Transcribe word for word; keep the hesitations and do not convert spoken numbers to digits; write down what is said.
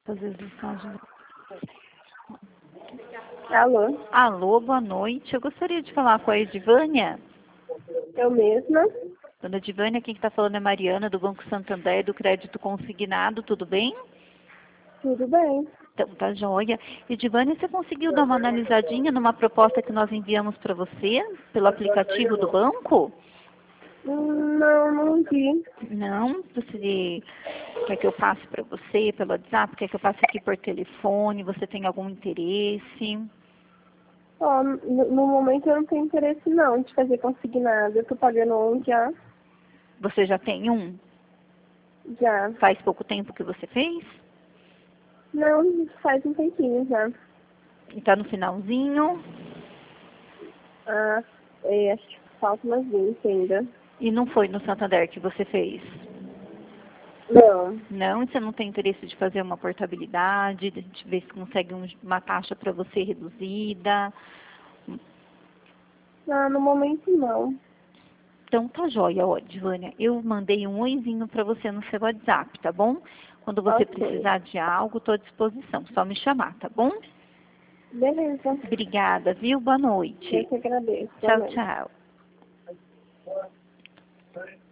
Às vezes mensagem. Alô, Alô, boa noite. Eu gostaria de falar com a Edivânia. eu mesma. Dona Edivânia, quem está falando é Mariana, do Banco Santander, do Crédito Consignado, tudo bem? Tudo bem. Então, tá joia. Edivânia, você conseguiu dar uma analisadinha numa proposta que nós enviamos para você, pelo aplicativo do banco? Hum, Não, não vi. Não? Você quer que eu passe para você pelo WhatsApp? Quer que eu passe aqui por telefone? Você tem algum interesse? Ó, no, no momento eu não tenho interesse não de fazer consignado. Eu tô pagando um já. Você já tem um? Já. Faz pouco tempo que você fez? Não, faz um tempinho já. E tá no finalzinho? Ah, é, acho que falta umas vinte ainda. E não foi no Santander que você fez? Não. Não? E você não tem interesse de fazer uma portabilidade, de de ver se consegue um- uma taxa para você reduzida? Ah, no momento não. Então tá joia, ó, Divânia. Eu mandei um oizinho para você no seu WhatsApp, tá bom? Quando você Ok. precisar de algo, estou à disposição. Só me chamar, tá bom? Beleza. Obrigada, viu? Boa Eu noite. que agradeço. Boa Tchau, noite. tchau.